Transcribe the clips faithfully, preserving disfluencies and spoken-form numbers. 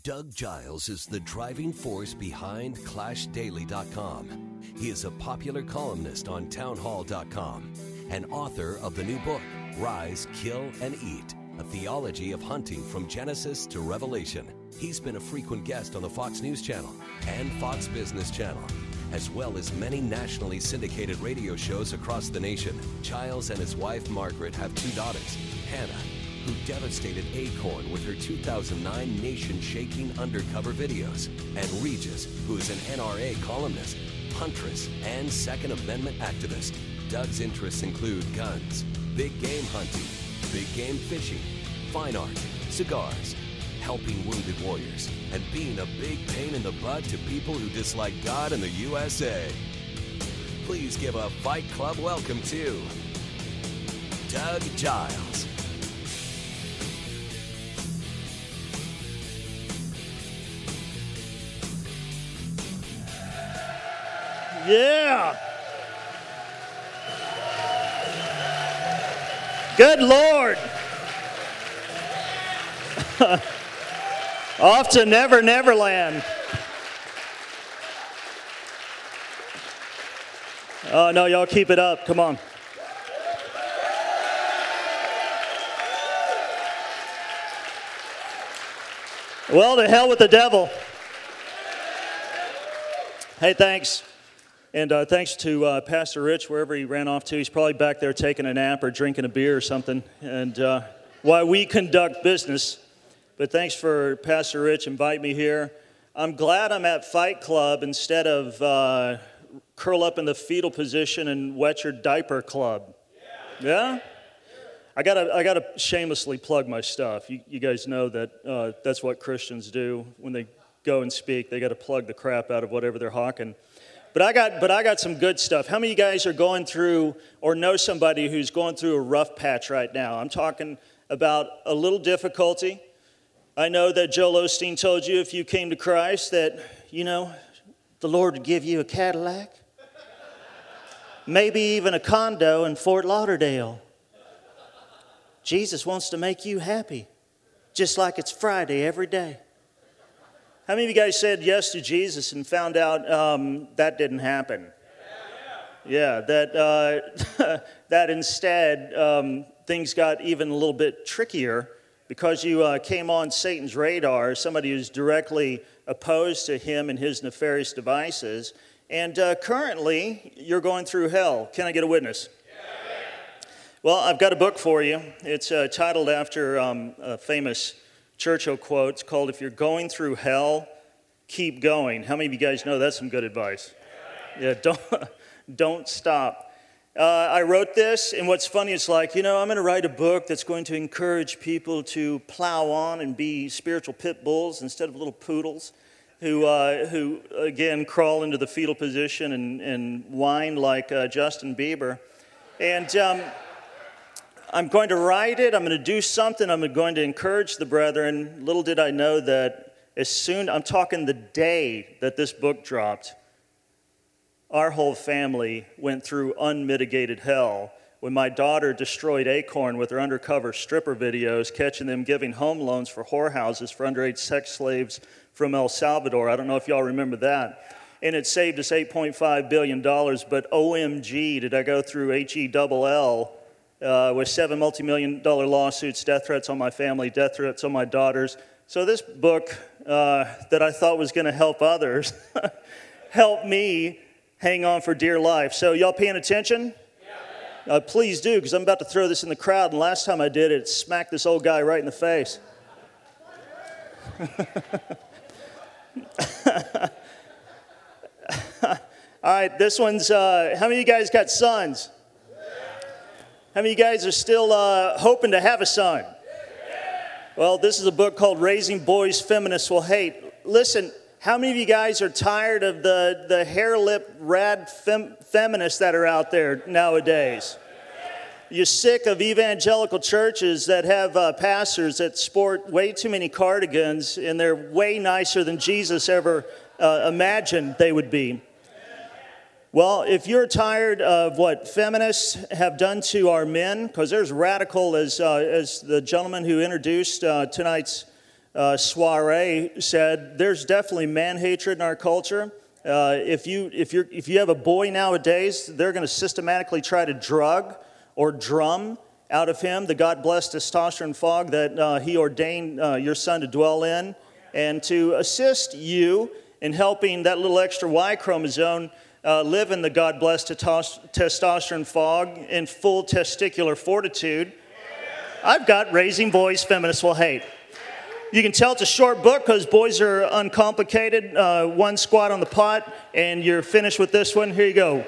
Doug Giles is the driving force behind Clash Daily dot com. He is a popular columnist on Town Hall dot com and author of the new book, Rise, Kill, and Eat, a theology of hunting from Genesis to Revelation. He's been a frequent guest on the Fox News Channel and Fox Business Channel, as well as many nationally syndicated radio shows across the nation. Giles and his wife, Margaret, have two daughters, Hannah, who devastated Acorn with her two thousand nine nation-shaking undercover videos, and Regis, who is an N R A columnist, huntress, and Second Amendment activist. Doug's interests include guns, big game hunting, big game fishing, fine art, cigars, helping wounded warriors, and being a big pain in the butt to people who dislike God and the U S A. Please give a Fight Club welcome to Doug Giles. Yeah. Good Lord. Off to Never Never Land. Oh, no, y'all keep it up. Come on. Well, to hell with the devil. Hey, thanks. And uh, thanks to uh, Pastor Rich, wherever he ran off to. He's probably back there taking a nap or drinking a beer or something. And uh, while we conduct business. But thanks for Pastor Rich inviting me here. I'm glad I'm at Fight Club instead of uh, curl up in the fetal position and wet your diaper club. Yeah? I gotta, I gotta shamelessly plug my stuff. You, you guys know that uh, that's what Christians do when they go and speak. They gotta plug the crap out of whatever they're hawking. But I got, but I got some good stuff. How many of you guys are going through or know somebody who's going through a rough patch right now? I'm talking about a little difficulty. I know that Joel Osteen told you if you came to Christ that, you know, the Lord would give you a Cadillac. Maybe even a condo in Fort Lauderdale. Jesus wants to make you happy, just like it's Friday every day. How many of you guys said yes to Jesus and found out um, that didn't happen? Yeah, that, uh, that instead um, things got even a little bit trickier because you uh, came on Satan's radar, somebody who's directly opposed to him and his nefarious devices, and uh, currently you're going through hell. Can I get a witness? Well, I've got a book for you. It's uh, titled after um, a famous Churchill quote. It's called, "If you're going through hell, keep going." How many of you guys know that's some good advice? Yeah, don't, don't stop. Uh, I wrote this, and what's funny is like, you know, I'm going to write a book that's going to encourage people to plow on and be spiritual pit bulls instead of little poodles who, uh, who again, crawl into the fetal position and, and whine like uh, Justin Bieber. And um, I'm going to write it. I'm going to do something. I'm going to encourage the brethren. Little did I know that as soon, I'm talking the day that this book dropped, our whole family went through unmitigated hell when my daughter destroyed Acorn with her undercover stripper videos, catching them giving home loans for whorehouses for underage sex slaves from El Salvador. I don't know if y'all remember that. And it saved us eight point five billion dollars, but O M G, did I go through H E L L uh, with seven multi-million dollar lawsuits, death threats on my family, death threats on my daughters. So this book uh, that I thought was going to help others helped me hang on for dear life. So y'all paying attention? Yeah. Uh, please do, because I'm about to throw this in the crowd, and last time I did it, it smacked this old guy right in the face. All right, this one's, uh, how many of you guys got sons? How many of you guys are still uh, hoping to have a son? Well, this is a book called Raising Boys Feminists Will Hate. Listen, how many of you guys are tired of the, the hair lip rad fem, feminists that are out there nowadays? You're sick of evangelical churches that have uh, pastors that sport way too many cardigans and they're way nicer than Jesus ever uh, imagined they would be. Well, if you're tired of what feminists have done to our men, because they're as radical as, uh, as the gentleman who introduced uh, tonight's uh, soiree said, there's definitely man-hatred in our culture. Uh, if you if you if you have a boy nowadays, they're going to systematically try to drug or drum out of him the God-blessed testosterone fog that uh, he ordained uh, your son to dwell in, and to assist you in helping that little extra Y chromosome uh, live in the God-blessed testosterone fog in full testicular fortitude. I've got Raising Boys Feminists Will Hate. You can tell it's a short book because boys are uncomplicated. Uh, one squat on the pot, and you're finished with this one. Here you go.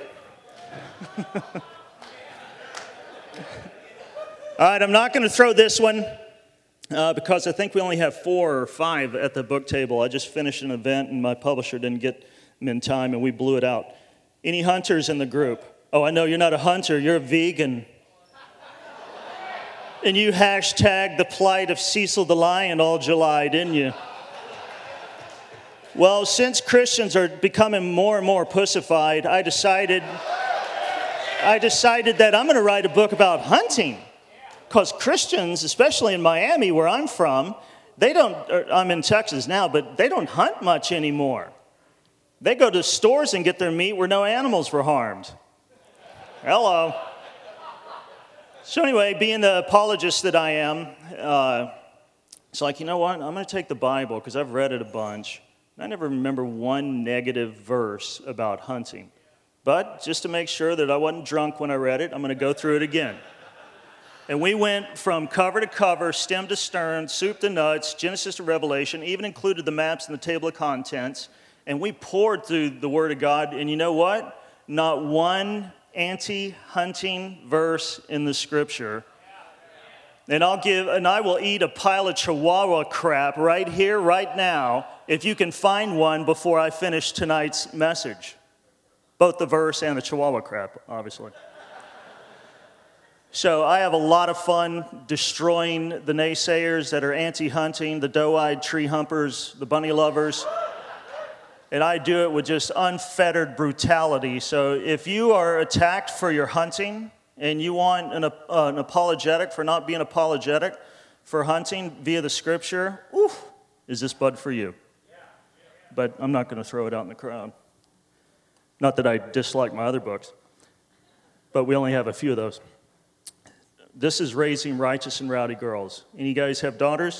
All right, I'm not going to throw this one uh, because I think we only have four or five at the book table. I just finished an event, and my publisher didn't get them in time, and we blew it out. Any hunters in the group? Oh, I know you're not a hunter. You're a vegan. And you hashtag the plight of Cecil the Lion all July, didn't you? Well, since Christians are becoming more and more pussified, I decided, I decided that I'm going to write a book about hunting. Because Christians, especially in Miami, where I'm from, they don't, I'm in Texas now, but they don't hunt much anymore. They go to stores and get their meat where no animals were harmed. Hello. So anyway, being the apologist that I am, uh, it's like, you know what? I'm going to take the Bible because I've read it a bunch. And I never remember one negative verse about hunting. But just to make sure that I wasn't drunk when I read it, I'm going to go through it again. And we went from cover to cover, stem to stern, soup to nuts, Genesis to Revelation, even included the maps and the table of contents. And we poured through the Word of God. And you know what? Not one anti-hunting verse in the Scripture. And I'll give, and I will eat a pile of Chihuahua crap right here, right now, if you can find one before I finish tonight's message. Both the verse and the Chihuahua crap, obviously. So I have a lot of fun destroying the naysayers that are anti-hunting, the doe-eyed tree humpers, the bunny lovers. And I do it with just unfettered brutality. So if you are attacked for your hunting and you want an, uh, an apologetic for not being apologetic for hunting via the Scripture, oof, is this bud for you? But I'm not going to throw it out in the crowd. Not that I dislike my other books, but we only have a few of those. This is Raising Righteous and Rowdy Girls. Any of you guys have daughters?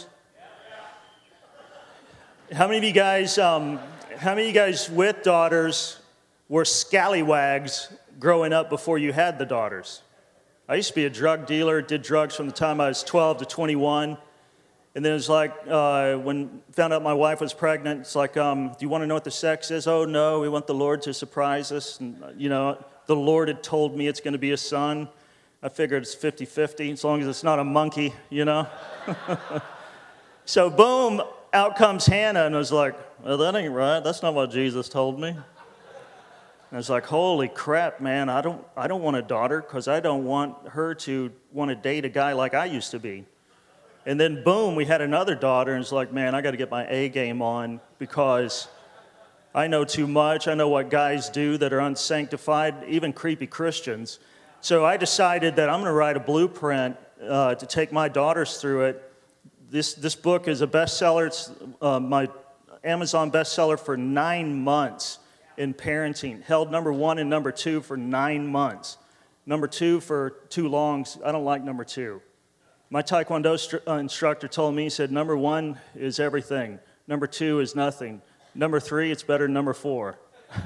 How many of you guys, um, how many of you guys with daughters were scallywags growing up before you had the daughters? I used to be a drug dealer, did drugs from the time I was twelve to twenty-one. And then it's like, uh, when I found out my wife was pregnant, it's like, um, do you want to know what the sex is? Oh, no, we want the Lord to surprise us. And, you know, the Lord had told me it's going to be a son. I figured it's fifty-fifty, as long as it's not a monkey, you know. So, boom, out comes Hannah, and I was like, well, that ain't right. That's not what Jesus told me. And I was like, holy crap, man, I don't, I don't want a daughter because I don't want her to want to date a guy like I used to be. And then, boom, we had another daughter, and it's like, man, I got to get my A game on because I know too much. I know what guys do that are unsanctified, even creepy Christians. So I decided that I'm going to write a blueprint uh, to take my daughters through it. This this book is a bestseller. It's uh, my Amazon bestseller for nine months in parenting. Held number one and number two for nine months. Number two for too long. I don't like number two. My Taekwondo stru- uh, instructor told me, he said, number one is everything. Number two is nothing. Number three, it's better than number four.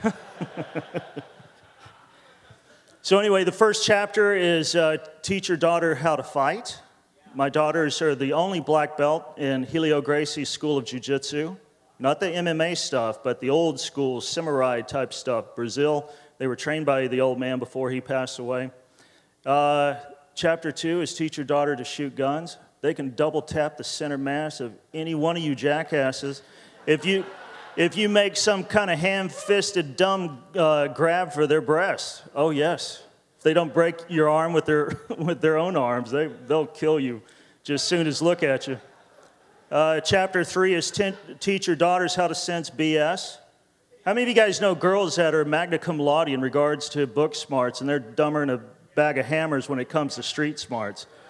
So anyway, the first chapter is uh, teach your daughter how to fight. My daughters are the only black belt in Helio Gracie's School of Jiu-Jitsu. Not the M M A stuff, but the old school samurai type stuff. Brazil, they were trained by the old man before he passed away. Uh, chapter two is teach your daughter to shoot guns. They can double tap the center mass of any one of you jackasses. If you... If you make some kind of ham-fisted dumb uh, grab for their breasts, oh yes. If they don't break your arm with their with their own arms, they, they'll kill you just as soon as look at you. Uh, chapter three is ten, teach your daughters how to sense B S. How many of you guys know girls that are magna cum laude in regards to book smarts, and they're dumber than a bag of hammers when it comes to street smarts?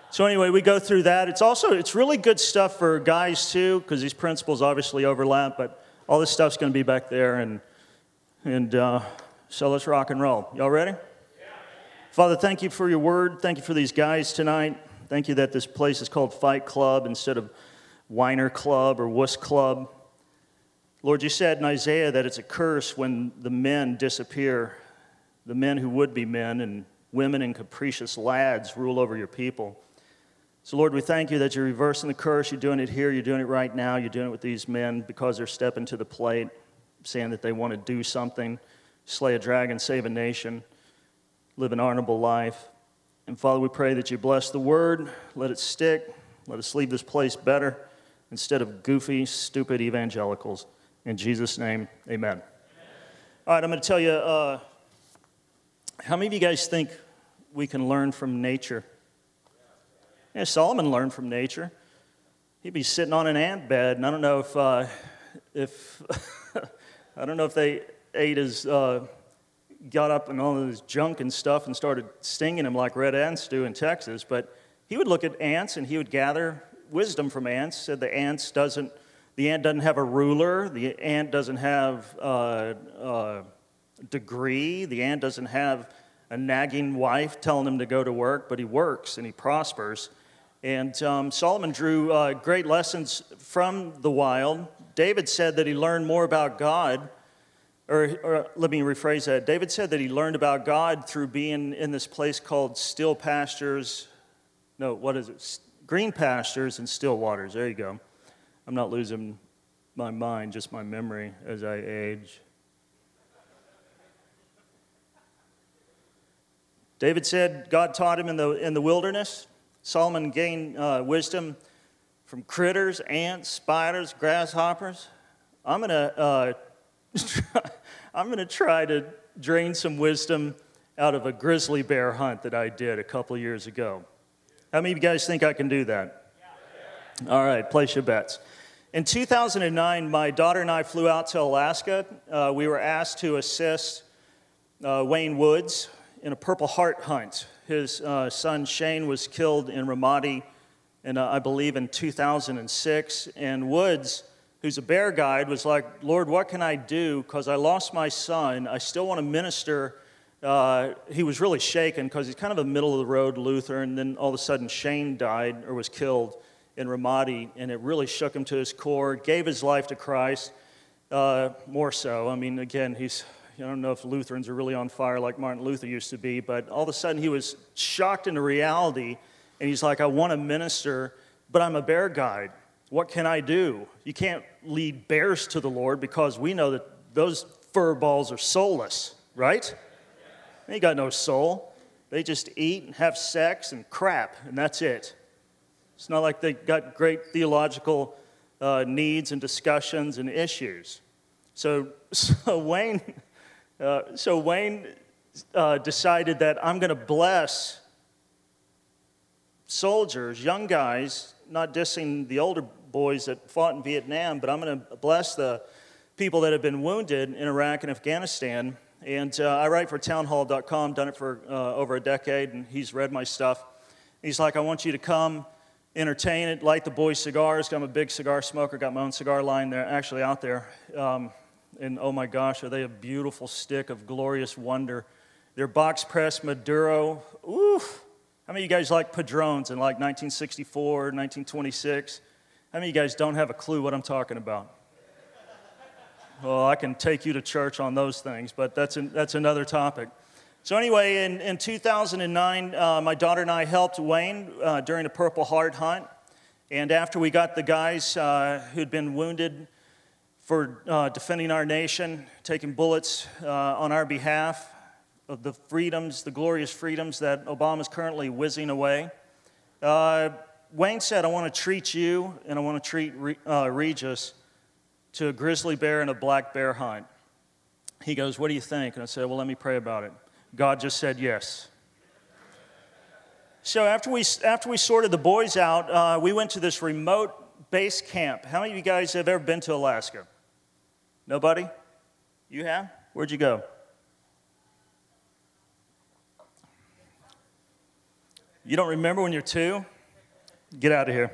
So anyway, we go through that. It's also, it's really good stuff for guys too, because these principles obviously overlap, but all this stuff's going to be back there, and and uh, so let's rock and roll. Y'all ready? Yeah. Father, thank you for your word. Thank you for these guys tonight. Thank you that this place is called Fight Club instead of Whiner Club or Wuss Club. Lord, you said in Isaiah that it's a curse when the men disappear, the men who would be men, and women and capricious lads rule over your people. So, Lord, we thank you that you're reversing the curse. You're doing it here. You're doing it right now. You're doing it with these men because they're stepping to the plate, saying that they want to do something, slay a dragon, save a nation, live an honorable life. And, Father, we pray that you bless the word. Let it stick. Let us leave this place better instead of goofy, stupid evangelicals. In Jesus' name, amen. Amen. All right, I'm going to tell you, uh, how many of you guys think we can learn from nature? Yeah, Solomon learned from nature. He'd be sitting on an ant bed, and I don't know if, uh, if I don't know if they ate his, uh, got up and all of his junk and stuff and started stinging him like red ants do in Texas. But he would look at ants and he would gather wisdom from ants. Said the ants doesn't, the ant doesn't have a ruler. The ant doesn't have a, a degree. The ant doesn't have a nagging wife telling him to go to work, but he works and he prospers. And um, Solomon drew uh, great lessons from the wild. David said that he learned more about God, or, or let me rephrase that. David said that he learned about God through being in this place called still pastures. No, what is it? Green pastures and still waters. There you go. I'm not losing my mind, just my memory as I age. David said God taught him in the in the wilderness. Solomon gained uh, wisdom from critters, ants, spiders, grasshoppers. I'm gonna uh, I'm gonna try to drain some wisdom out of a grizzly bear hunt that I did a couple of years ago. How many of you guys think I can do that? Yeah. All right, place your bets. In two thousand nine, my daughter and I flew out to Alaska. Uh, we were asked to assist uh, Wayne Woods in a Purple Heart hunt. His uh, son Shane was killed in Ramadi, and uh, I believe in two thousand six. And Woods, who's a bear guide, was like, Lord, what can I do? Because I lost my son. I still want to minister. Uh, he was really shaken because he's kind of a middle-of-the-road Lutheran. And then all of a sudden Shane died or was killed in Ramadi, and it really shook him to his core, gave his life to Christ, uh, more so. I mean, again, he's... I don't know if Lutherans are really on fire like Martin Luther used to be, but all of a sudden he was shocked into reality, and he's like, I want to minister, but I'm a bear guide. What can I do? You can't lead bears to the Lord because we know that those fur balls are soulless, right? They ain't got no soul. They just eat and have sex and crap, and that's it. It's not like they got great theological uh, needs and discussions and issues. So, so Wayne... Uh, so Wayne uh, decided that I'm going to bless soldiers, young guys, not dissing the older boys that fought in Vietnam, but I'm going to bless the people that have been wounded in Iraq and Afghanistan. And uh, I write for town hall dot com, done it for uh, over a decade, and he's read my stuff. He's like, I want you to come entertain it, light the boys' cigars. I'm a big cigar smoker, got my own cigar line there, actually out there. Um, And oh my gosh, are they a beautiful stick of glorious wonder. They're box pressed Maduro. Oof. How many of you guys like Padrones in like nineteen sixty-four, nineteen twenty-six? How many of you guys don't have a clue what I'm talking about? Well, I can take you to church on those things, but that's, an, that's another topic. So anyway, in, in two thousand nine, uh, my daughter and I helped Wayne uh, during a Purple Heart hunt. And after we got the guys uh, who'd been wounded for uh, defending our nation, taking bullets uh, on our behalf of the freedoms, the glorious freedoms that Obama's currently whizzing away. Uh, Wayne said, I want to treat you and I want to treat uh, Regis to a grizzly bear and a black bear hunt. He goes, what do you think? And I said, well, let me pray about it. God just said yes. So after we, after we sorted the boys out, uh, we went to this remote base camp. How many of you guys have ever been to Alaska? Nobody? You have? Where'd you go? You don't remember when you're two? Get out of here.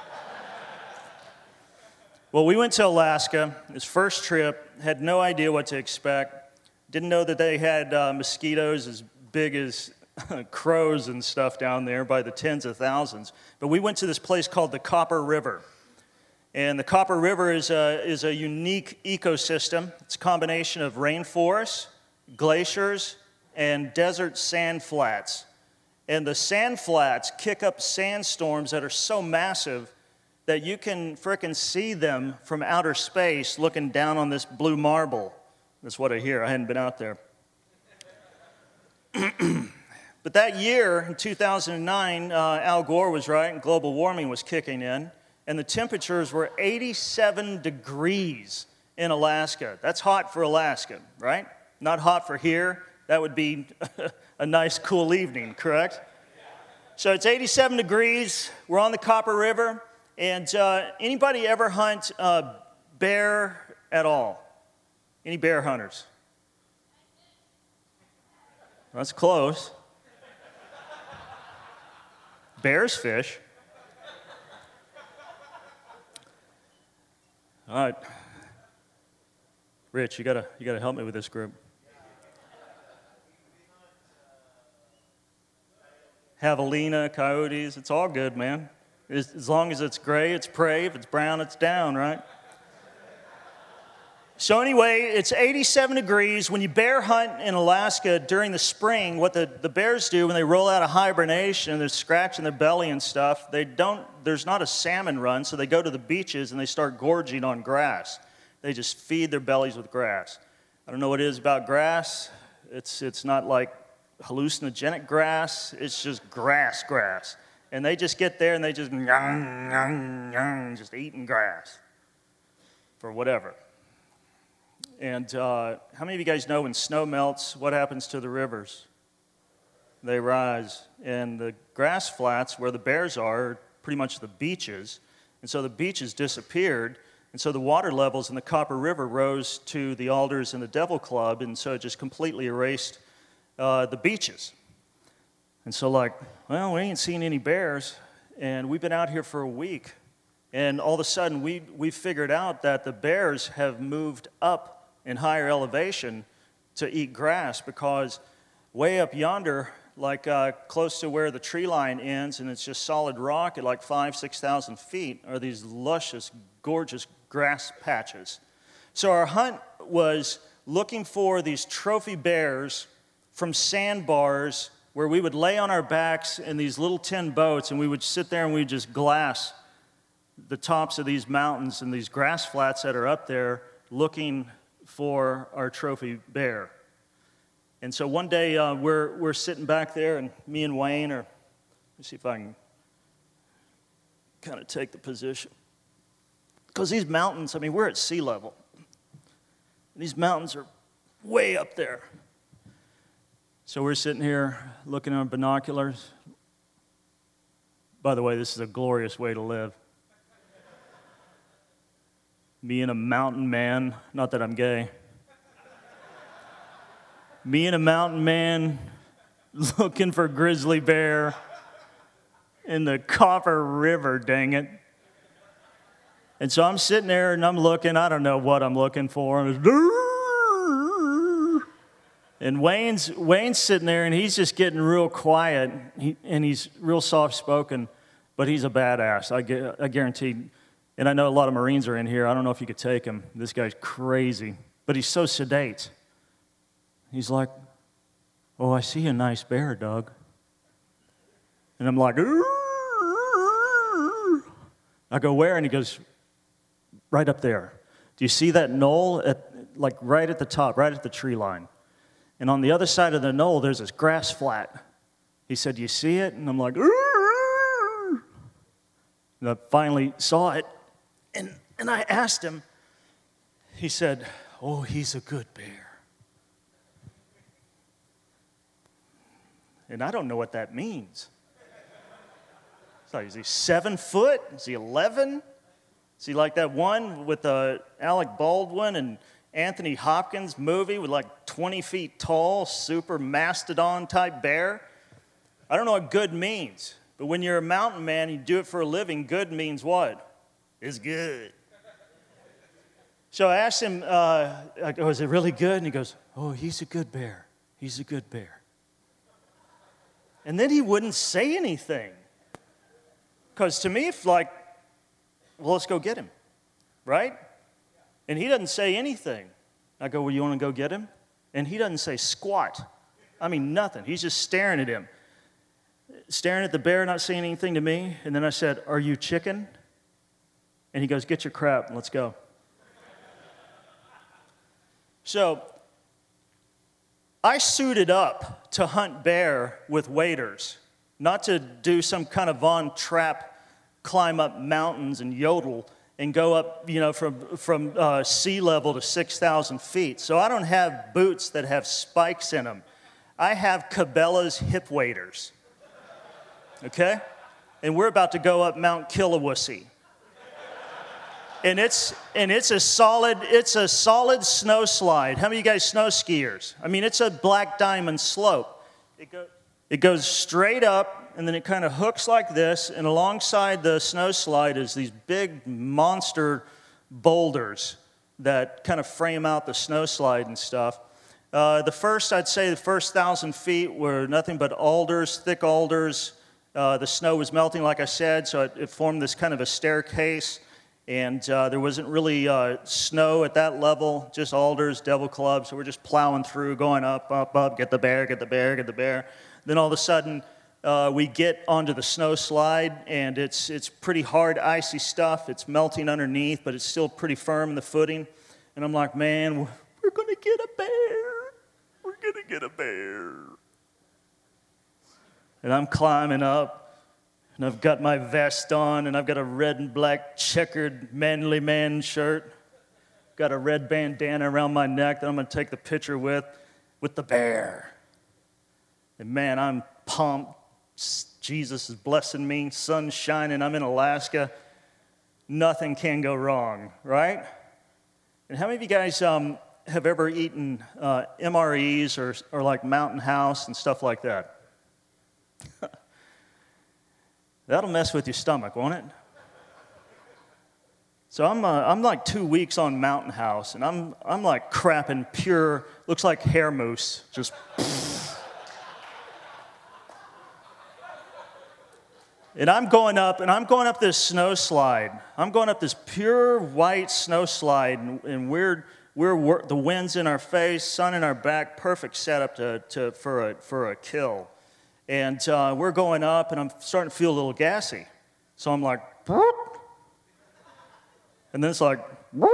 Well, we went to Alaska, his first trip, had no idea what to expect, didn't know that they had uh, mosquitoes as big as crows and stuff down there by the tens of thousands. But we went to this place called the Copper River. And the Copper River is a, is a unique ecosystem. It's a combination of rainforests, glaciers, and desert sand flats. And the sand flats kick up sandstorms that are so massive that you can frickin' see them from outer space looking down on this blue marble. That's what I hear. I hadn't been out there. But that year, in two thousand nine, uh, Al Gore was right, and global warming was kicking in, and the temperatures were eighty-seven degrees in Alaska. That's hot for Alaska, right? Not hot for here. That would be a nice, cool evening, correct? So it's eighty-seven degrees. We're on the Copper River. And uh, anybody ever hunt uh, bear at all? Any bear hunters? That's close. Bears fish. All right. Rich, you gotta you gotta help me with this group. Javelina, coyotes, it's all good, man. As long as it's gray, it's prey. If it's brown, it's down, right? So anyway, it's eighty-seven degrees. When you bear hunt in Alaska during the spring, what the, the bears do when they roll out of hibernation, they're scratching their belly and stuff, they don't, there's not a salmon run, so they go to the beaches and they start gorging on grass. They just feed their bellies with grass. I don't know what it is about grass. It's, it's not like hallucinogenic grass. It's just grass grass. And they just get there and they just, nyang, nyang, nyang, just eating grass for whatever. And uh, how many of you guys know when snow melts, what happens to the rivers? They rise. And the grass flats where the bears are are pretty much the beaches. And so the beaches disappeared. And so the water levels in the Copper River rose to the Alders and the Devil Club. And so it just completely erased uh, the beaches. And so like, well, we ain't seen any bears, and we've been out here for a week, and all of a sudden we, we figured out that the bears have moved up in higher elevation to eat grass because way up yonder, like uh, close to where the tree line ends, and it's just solid rock at like five, six thousand feet, are these luscious, gorgeous grass patches. So our hunt was looking for these trophy bears from sandbars where we would lay on our backs in these little tin boats, and we would sit there and we'd just glass the tops of these mountains and these grass flats that are up there looking for our trophy bear. And so one day uh, we're, we're sitting back there, and me and Wayne are, let me see if I can kind of take the position. Because these mountains, I mean, we're at sea level. These mountains are way up there. So we're sitting here looking at our binoculars. By the way, this is a glorious way to live. Me and a mountain man, not that I'm gay. Me and a mountain man looking for grizzly bear in the Copper River, dang it. And so I'm sitting there and I'm looking, I don't know what I'm looking for. And Wayne's, Wayne's sitting there, and he's just getting real quiet, he, and he's real soft-spoken, but he's a badass, I, I guarantee. And I know a lot of Marines are in here. I don't know if you could take him. This guy's crazy, but he's so sedate. He's like, oh, I see a nice bear, Doug. And I'm like, Urgh. I go, where? And he goes, right up there. Do you see that knoll, at, like right at the top, right at the tree line? And on the other side of the knoll, there's this grass flat. He said, you see it? And I'm like, Urgh. And I finally saw it. And, and I asked him, he said, oh, he's a good bear. And I don't know what that means. So is he seven foot? Is he eleven? Is he like that one with uh, Alec Baldwin and Anthony Hopkins movie with like twenty feet tall, super mastodon type bear? I don't know what good means. But when you're a mountain man, you do it for a living, good means what? It's good. So I asked him, uh, I go, is it really good? And he goes, oh, he's a good bear. He's a good bear. And then he wouldn't say anything. Because to me, it's like, well, let's go get him, right? And he doesn't say anything. I go, well, you want to go get him? And he doesn't say squat. I mean, nothing. He's just staring at him. Staring at the bear, not saying anything to me. And then I said, are you chicken? And he goes, get your crap and let's go. So I suited up to hunt bear with waders, not to do some kind of Von Trapp, climb up mountains and yodel and go up, you know, from, from uh, sea level to six thousand feet. So I don't have boots that have spikes in them. I have Cabela's hip waders, okay? And we're about to go up Mount Killawussy. And it's and it's a solid it's a solid snow slide. How many of you guys snow skiers? I mean, it's a black diamond slope. It goes it goes straight up, and then it kind of hooks like this. And alongside the snow slide is these big monster boulders that kind of frame out the snow slide and stuff. Uh, the first, I'd say, the first thousand feet were nothing but alders, thick alders. Uh, the snow was melting, like I said, so it, it formed this kind of a staircase. And uh, there wasn't really uh, snow at that level, just alders, devil clubs. So we're just plowing through, going up, up, up, get the bear, get the bear, get the bear. Then all of a sudden, uh, we get onto the snow slide, and it's it's pretty hard, icy stuff. It's melting underneath, but it's still pretty firm in the footing. And I'm like, man, we're going to get a bear. We're going to get a bear. And I'm climbing up. And I've got my vest on, and I've got a red and black checkered manly man shirt. Got a red bandana around my neck that I'm going to take the picture with, with the bear. And man, I'm pumped. Jesus is blessing me. Sun's shining. I'm in Alaska. Nothing can go wrong, right? And how many of you guys um, have ever eaten uh, M R Es or, or like Mountain House and stuff like that? That'll mess with your stomach, won't it? So I'm uh, I'm like two weeks on Mountain House, and I'm I'm like crapping pure, looks like hair mousse, just. And I'm going up, and I'm going up this snow slide. I'm going up this pure white snow slide, and, and we're we're, we're the wind's in our face, sun in our back, perfect setup to to for a for a kill. And uh, we're going up, and I'm starting to feel a little gassy. So I'm like, boop. And then it's like, boop,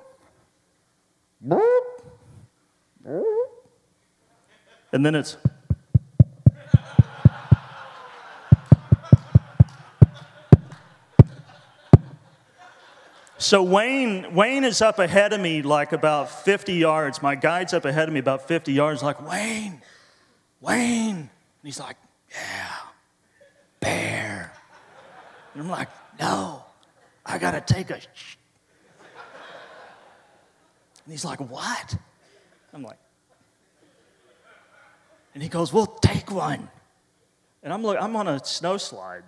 boop, boop. And then it's, so Wayne, Wayne is up ahead of me like about fifty yards. My guide's up ahead of me about fifty yards, like, Wayne, Wayne. And he's like, yeah, bear. And I'm like, no, I got to take a sh-. And he's like, what? I'm like, and he goes, well, take one. And I'm like, I'm on a snow slide.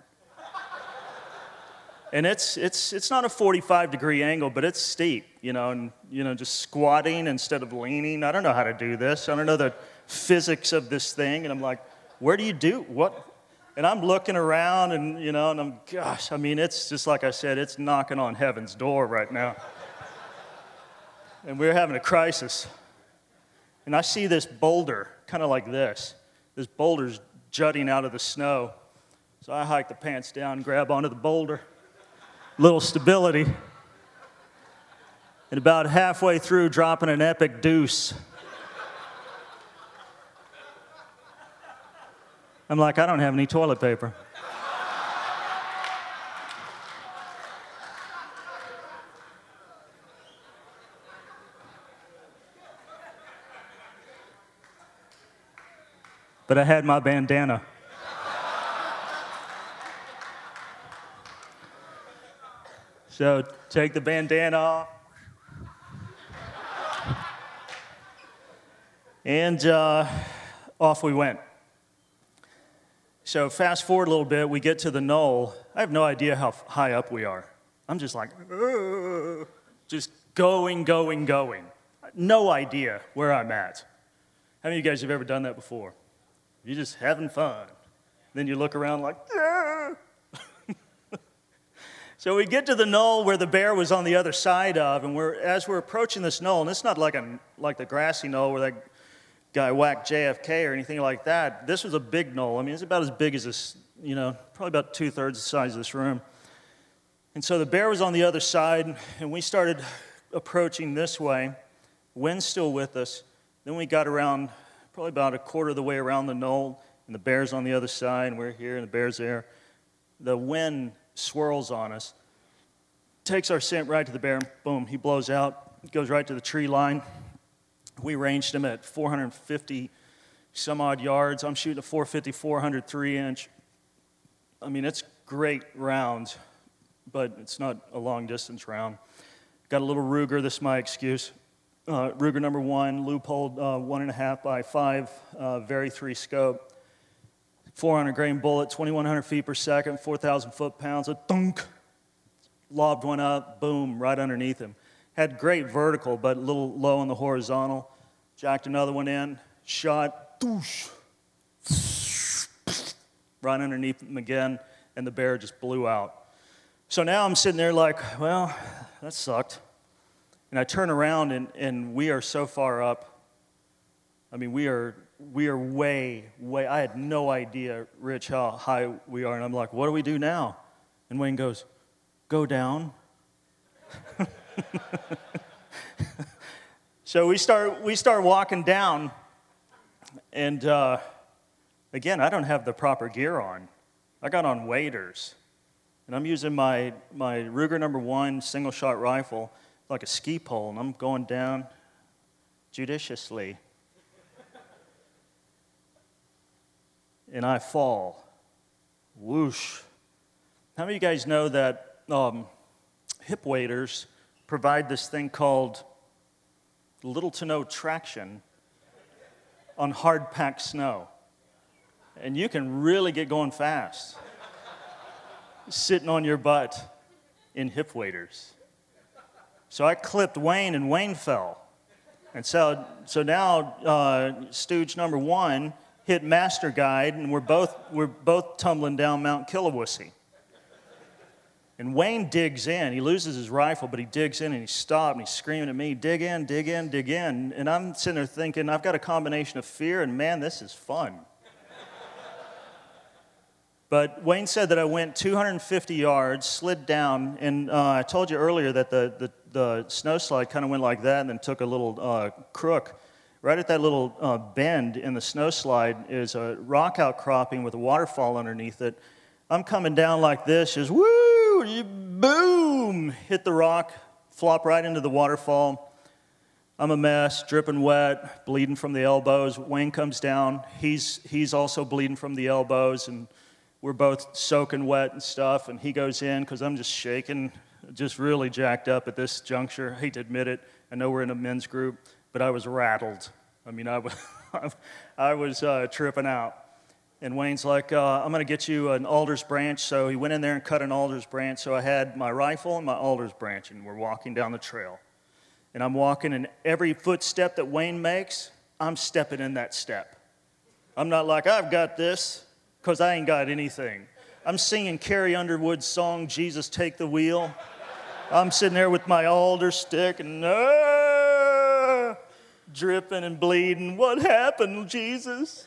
And it's it's it's not a forty-five degree angle, but it's steep, you know, and, you know, just squatting instead of leaning. I don't know how to do this. I don't know the physics of this thing. And I'm like, where do you do what? And I'm looking around, and, you know, and I'm, gosh, I mean, it's just like I said, it's knocking on heaven's door right now. And we're having a crisis. And I see this boulder, kind of like this. This boulder's jutting out of the snow. So I hike the pants down, grab onto the boulder. Little stability. And about halfway through, dropping an epic deuce. I'm like, I don't have any toilet paper. But I had my bandana. So take the bandana off. And uh, off we went. So fast forward a little bit, we get to the knoll. I have no idea how high up we are. I'm just like, "Ugh," just going, going, going. No idea where I'm at. How many of you guys have ever done that before? You're just having fun. Then you look around like, "Ah." So we get to the knoll where the bear was on the other side of, and we're, as we're approaching this knoll, and it's not like, a, like the grassy knoll where that guy whacked J F K or anything like that. This was a big knoll. I mean, it's about as big as this, you know, probably about two-thirds the size of this room. And so the bear was on the other side, and we started approaching this way. Wind's still with us. Then we got around probably about a quarter of the way around the knoll, and the bear's on the other side, and we're here, and the bear's there. The wind swirls on us, takes our scent right to the bear, and boom, he blows out, goes right to the tree line. We ranged him at four hundred fifty some odd yards. I'm shooting a four fifty, four hundred three inch. I mean, it's great rounds, but it's not a long distance round. Got a little Ruger, this is my excuse. Uh, Ruger number one, Leupold uh, one and a half by five, uh, very three scope. four hundred grain bullet, twenty-one hundred feet per second, four thousand foot-pounds, a thunk. Lobbed one up, boom, right underneath him. Had great vertical, but a little low on the horizontal. Jacked another one in, shot, doosh, right underneath him again, and the bear just blew out. So now I'm sitting there like, well, that sucked. And I turn around, and, and we are so far up. I mean, we are we are way, way, I had no idea, Rich, how high we are. And I'm like, what do we do now? And Wayne goes, go down. So we start we start walking down, and uh, again, I don't have the proper gear on. I got on waders, and I'm using my my Ruger number one single shot rifle like a ski pole, and I'm going down judiciously, and I fall. Whoosh! How many of you guys know that um, hip waders provide this thing called little to no traction on hard-packed snow? And you can really get going fast sitting on your butt in hip waders. So I clipped Wayne, and Wayne fell. And so, so now uh, stooge number one hit master guide, and we're both, we're both tumbling down Mount Killawussy. And Wayne digs in. He loses his rifle, but he digs in, and he stopped, and he's screaming at me, dig in, dig in, dig in. And I'm sitting there thinking, I've got a combination of fear, and man, this is fun. But Wayne said that I went two hundred fifty yards, slid down, and uh, I told you earlier that the, the, the snow slide kind of went like that and then took a little uh, crook. Right at that little uh, bend in the snow slide is a rock outcropping with a waterfall underneath it. I'm coming down like this, just woo, you boom, hit the rock, flop right into the waterfall. I'm a mess, dripping wet, bleeding from the elbows. Wayne comes down. He's, he's also bleeding from the elbows, and we're both soaking wet and stuff, and he goes in because I'm just shaking, just really jacked up at this juncture. I hate to admit it. I know we're in a men's group, but I was rattled. I mean, I was, I was uh, tripping out. And Wayne's like, uh, I'm going to get you an alder's branch. So he went in there and cut an alder's branch. So I had my rifle and my alder's branch, and we're walking down the trail. And I'm walking, and every footstep that Wayne makes, I'm stepping in that step. I'm not like, I've got this, because I ain't got anything. I'm singing Carrie Underwood's song, Jesus Take the Wheel. I'm sitting there with my alder stick, and uh, dripping and bleeding. What happened, Jesus?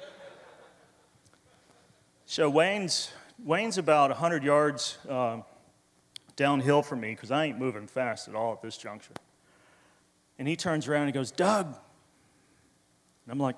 So Wayne's, Wayne's about one hundred yards uh, downhill from me, because I ain't moving fast at all at this juncture. And he turns around and he goes, Doug. And I'm like,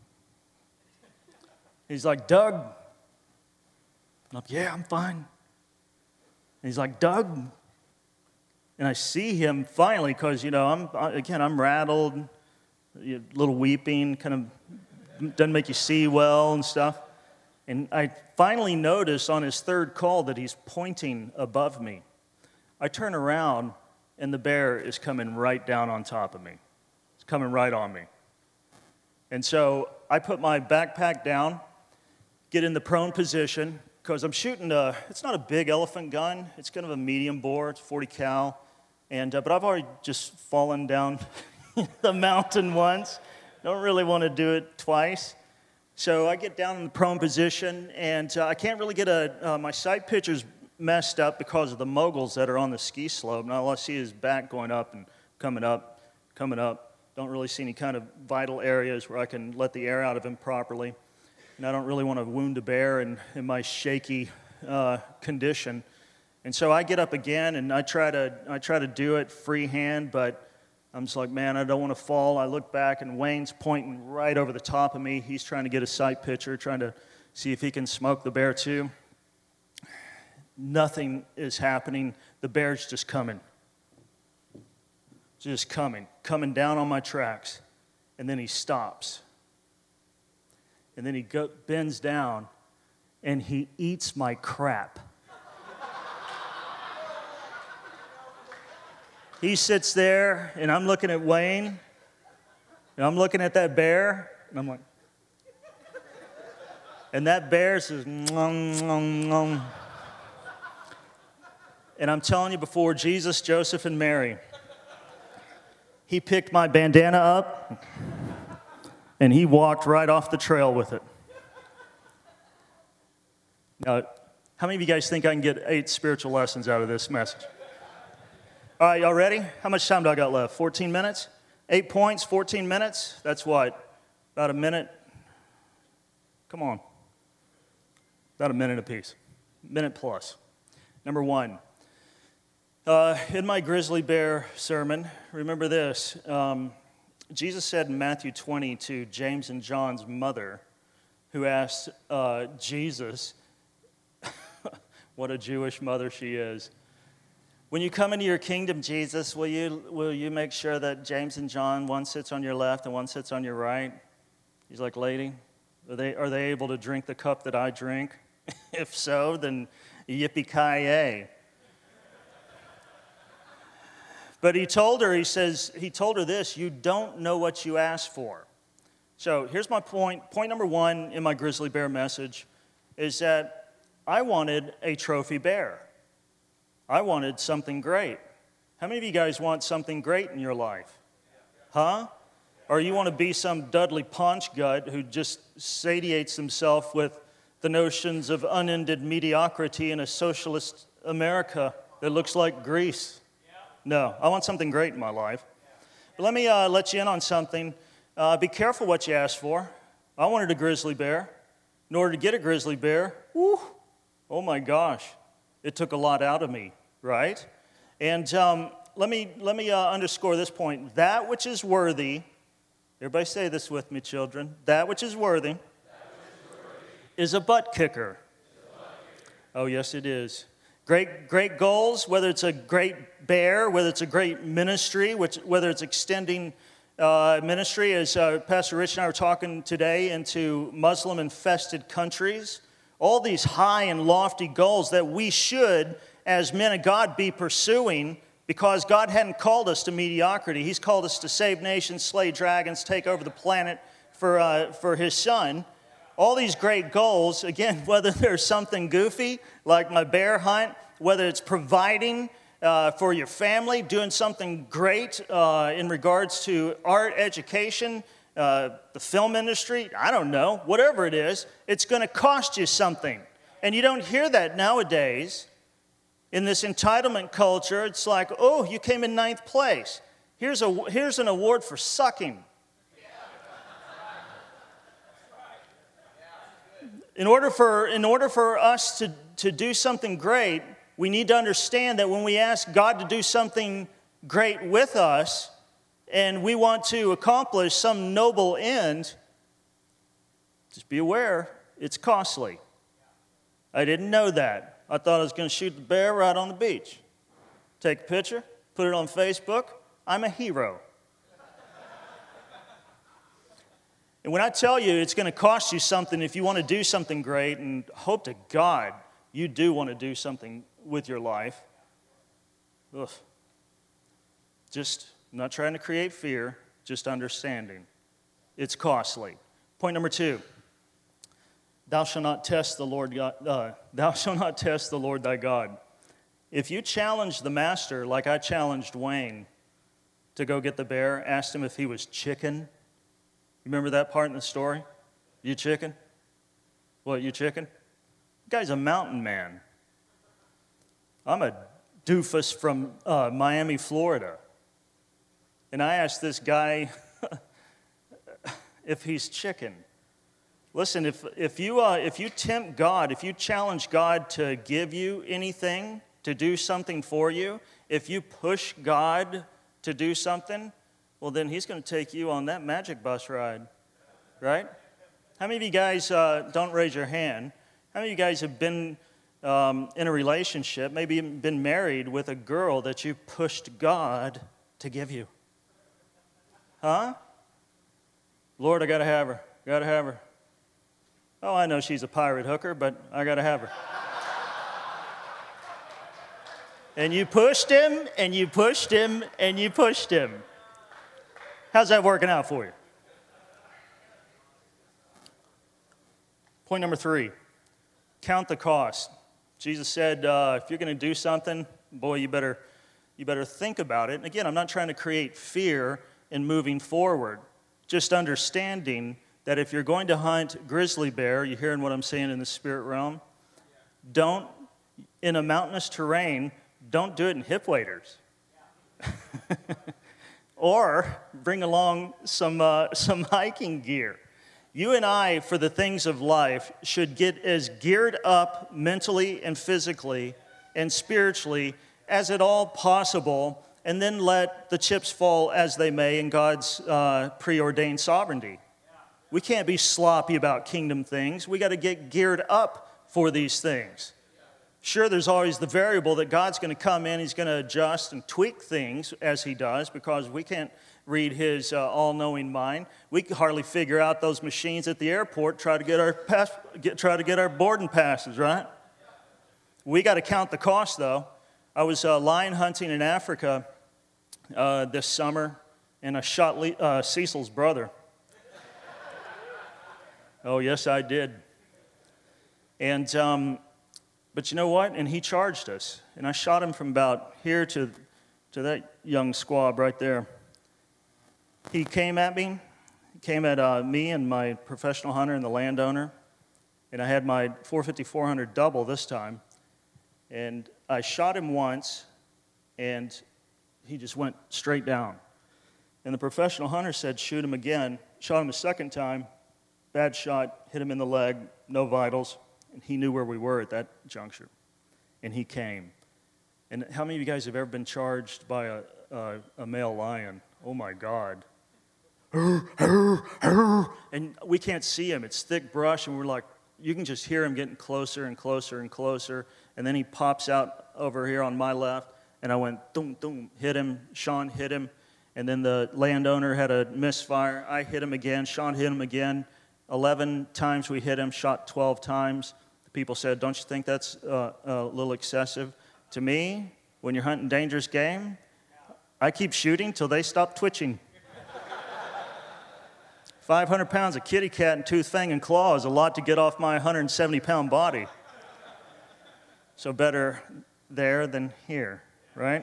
he's like, Doug. And I'm like, yeah, I'm fine. And he's like, Doug. And I see him finally, because, you know, I'm again, I'm rattled, a little weeping, kind of doesn't make you see well and stuff. And I finally notice on his third call that he's pointing above me. I turn around, and the bear is coming right down on top of me. It's coming right on me. And so I put my backpack down, get in the prone position, because I'm shooting a, it's not a big elephant gun, it's kind of a medium bore, it's forty cal, and, uh, but I've already just fallen down the mountain once. Don't really want to do it twice. So I get down in the prone position, and uh, I can't really get a, uh, my sight picture's messed up because of the moguls that are on the ski slope. Now all I see is back going up and coming up, coming up. Don't really see any kind of vital areas where I can let the air out of him properly. And I don't really want to wound a bear in, in my shaky uh, condition. And so I get up again, and I try to I try to do it freehand, but I'm just like, man, I don't want to fall. I look back, and Wayne's pointing right over the top of me. He's trying to get a sight picture, trying to see if he can smoke the bear too. Nothing is happening. The bear's just coming. Just coming, coming down on my tracks. And then he stops. And then he go, bends down, and he eats my crap. He sits there, and I'm looking at Wayne, and I'm looking at that bear, and I'm like, and that bear says, nom, nom, nom. And I'm telling you, before Jesus, Joseph, and Mary, he picked my bandana up, and he walked right off the trail with it. Now, how many of you guys think I can get eight spiritual lessons out of this message? All right, y'all ready? How much time do I got left? fourteen minutes? Eight points, fourteen minutes? That's what? About a minute? Come on. About a minute apiece. Minute plus. Number one. Uh, in my grizzly bear sermon, remember this. Um, Jesus said in Matthew twenty to James and John's mother, who asked uh, Jesus, what a Jewish mother she is, when you come into your kingdom, Jesus, will you, will you make sure that James and John, one sits on your left and one sits on your right? He's like, lady, are they, are they able to drink the cup that I drink? If so, then yippee-ki-yay. But he told her, he says, he told her this, you don't know what you asked for. So here's my point. Point number one in my grizzly bear message is that I wanted a trophy bear. I wanted something great. How many of you guys want something great in your life? Huh? Or you want to be some Dudley Paunchgut who just satiates himself with the notions of unended mediocrity in a socialist America that looks like Greece? No, I want something great in my life. But let me uh, let you in on something. Uh, be careful what you ask for. I wanted a grizzly bear. In order to get a grizzly bear, whew, oh my gosh, it took a lot out of me, right? And um, let me, let me uh, underscore this point. That which is worthy, everybody say this with me, children. That which is worthy, which is, worthy is a butt kicker. A butt kicker. Oh, yes, it is. Great, great goals, whether it's a great bear, whether it's a great ministry, which, whether it's extending uh, ministry, as uh, Pastor Rich and I were talking today, into Muslim-infested countries. All these high and lofty goals that we should, as men of God, be pursuing, because God hadn't called us to mediocrity. He's called us to save nations, slay dragons, take over the planet for, uh, for His Son. All these great goals, again, whether there's something goofy, like my bear hunt, whether it's providing uh, for your family, doing something great uh, in regards to art, education, uh, the film industry, I don't know, whatever it is, it's going to cost you something. And you don't hear that nowadays. In this entitlement culture, it's like, oh, you came in ninth place. Here's, a, here's an award for sucking. In order for, in order for us to, to do something great, we need to understand that when we ask God to do something great with us, and we want to accomplish some noble end, just be aware, it's costly. I didn't know that. I thought I was going to shoot the bear right on the beach. Take a picture, put it on Facebook. I'm a hero. And when I tell you it's going to cost you something if you want to do something great, and hope to God you do want to do something with your life, ugh, just I'm not trying to create fear, just understanding. It's costly. Point number two. Thou shalt not test the Lord God, uh, thou shalt not test the Lord thy God. If you challenge the master like I challenged Wayne to go get the bear, asked him if he was chicken. Remember that part in the story? You chicken? What, you chicken? The guy's a mountain man. I'm a doofus from uh, Miami, Florida. And I asked this guy if he's chicken. Listen, if, if, you, uh, if you tempt God, if you challenge God to give you anything, to do something for you, if you push God to do something, well, then he's going to take you on that magic bus ride, right? How many of you guys, uh, don't raise your hand, how many of you guys have been um, in a relationship, maybe even been married with a girl that you pushed God to give you? Huh? Lord, I got to have her, got to have her. Oh, I know she's a pirate hooker, but I got to have her. And you pushed him, and you pushed him, and you pushed him. How's that working out for you? Point number three, count the cost. Jesus said, uh, if you're going to do something, boy, you better, you better think about it. And again, I'm not trying to create fear in moving forward, just understanding that if you're going to hunt grizzly bear, you hearing what I'm saying in the spirit realm, don't, in a mountainous terrain, don't do it in hip waders. Or bring along some, uh, some hiking gear. You and I, for the things of life, should get as geared up mentally and physically and spiritually as at all possible, and then let the chips fall as they may in God's uh, preordained sovereignty. We can't be sloppy about kingdom things. We got to get geared up for these things. Sure, there's always the variable that God's going to come in, he's going to adjust and tweak things as he does, because we can't read his uh, all-knowing mind. We can hardly figure out those machines at the airport, try to get our pass, get, try to get our boarding passes, right? We got to count the cost, though. I was uh, lion hunting in Africa uh, this summer, and I shot Le- uh, Cecil's brother. Oh, yes, I did. And, um, but you know what? And he charged us. And I shot him from about here to, to that young squab right there. He came at me. He came at uh, me and my professional hunter and the landowner. And I had my four fifty, four hundred double this time. And I shot him once, and he just went straight down. And the professional hunter said, shoot him again. Shot him a second time. Bad shot, hit him in the leg, no vitals, and he knew where we were at that juncture, and he came. And how many of you guys have ever been charged by a, a, a male lion? Oh, my God. And we can't see him. It's thick brush, and we're like, you can just hear him getting closer and closer and closer, and then he pops out over here on my left, and I went, doom, doom, hit him. Sean hit him, and then the landowner had a misfire. I hit him again. Sean hit him again. eleven times we hit him, shot twelve times. The people said, don't you think that's uh, a little excessive? To me, when you're hunting dangerous game, I keep shooting till they stop twitching. five hundred pounds of kitty cat and tooth, fang, and claw is a lot to get off my one hundred seventy pound body. So better there than here, right?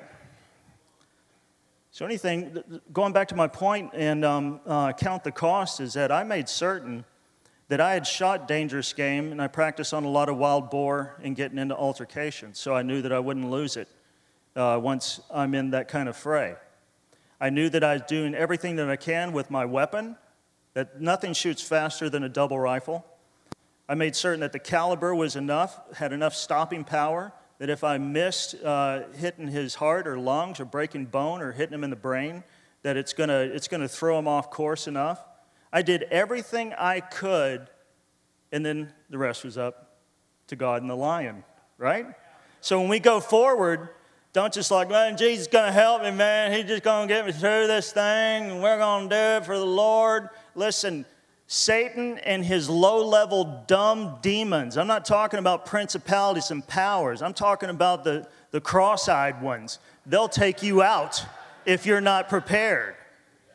So anything, going back to my point and um, uh, count the cost, is that I made certain that I had shot dangerous game, and I practiced on a lot of wild boar and getting into altercations, so I knew that I wouldn't lose it uh, once I'm in that kind of fray. I knew that I was doing everything that I can with my weapon, that nothing shoots faster than a double rifle. I made certain that the caliber was enough, had enough stopping power, that if I missed uh, hitting his heart or lungs or breaking bone or hitting him in the brain, that it's gonna, it's gonna throw him off course enough. I did everything I could, and then the rest was up to God and the lion, right? So when we go forward, don't just like, man, Jesus is going to help me, man. He's just going to get me through this thing, and we're going to do it for the Lord. Listen, Satan and his low-level dumb demons, I'm not talking about principalities and powers. I'm talking about the, the cross-eyed ones. They'll take you out if you're not prepared.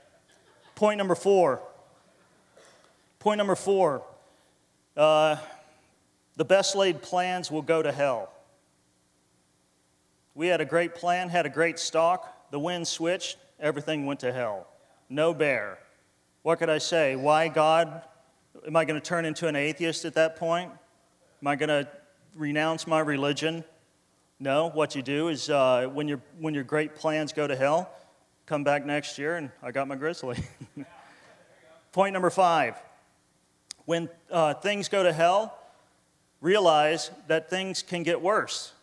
Point number four. Point number four, uh, the best laid plans will go to hell. We had a great plan, had a great stalk. The wind switched, everything went to hell. No bear. What could I say? Why God? Am I going to turn into an atheist at that point? Am I going to renounce my religion? No. What you do is uh, when, your, when your great plans go to hell, come back next year and I got my grizzly. Point number five. When uh, things go to hell, realize that things can get worse.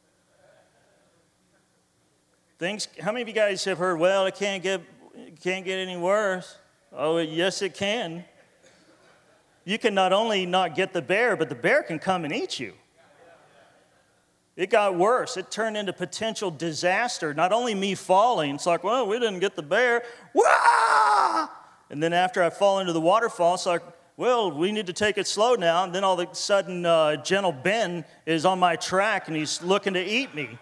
Things. How many of you guys have heard, well, it can't get, it can't get any worse? Oh, yes, it can. You can not only not get the bear, but the bear can come and eat you. It got worse. It turned into potential disaster. Not only me falling, it's like, well, we didn't get the bear. Wah! And then after I fall into the waterfall, it's like, well, we need to take it slow now. And then all of a sudden, uh, Gentle Ben is on my track, and he's looking to eat me.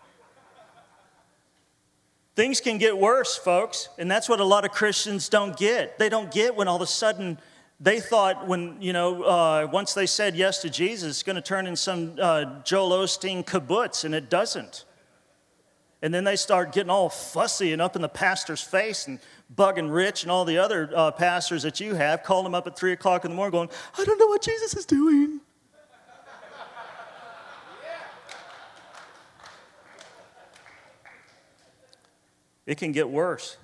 Things can get worse, folks, and that's what a lot of Christians don't get. They don't get when all of a sudden they thought when, you know, uh, once they said yes to Jesus, it's going to turn in some uh, Joel Osteen kibbutz, and it doesn't. And then they start getting all fussy and up in the pastor's face and bugging Rich and all the other uh, pastors that you have, calling them up at three o'clock in the morning going, I don't know what Jesus is doing. It can get worse.